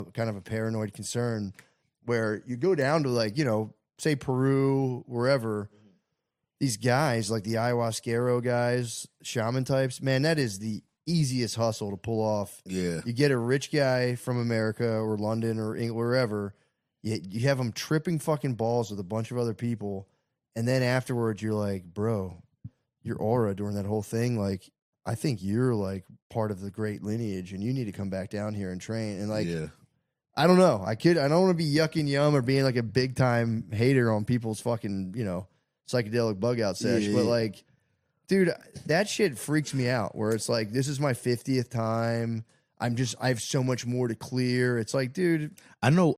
kind of a paranoid concern where you go down to like, you know, say Peru, wherever, these guys like the ayahuasquero guys, shaman types, man, that is the easiest hustle to pull off. Yeah. You get a rich guy from America or London or wherever, you have him tripping fucking balls with a bunch of other people. And then afterwards you're like, bro, your aura during that whole thing, like, I think you're like part of the great lineage and you need to come back down here and train. And like, I don't know. I don't want to be yucking yum or being like a big time hater on people's fucking, you know, psychedelic bug out sesh. But like, dude, that shit freaks me out where it's like, this is my 50th time. I have so much more to clear. It's like, dude, I know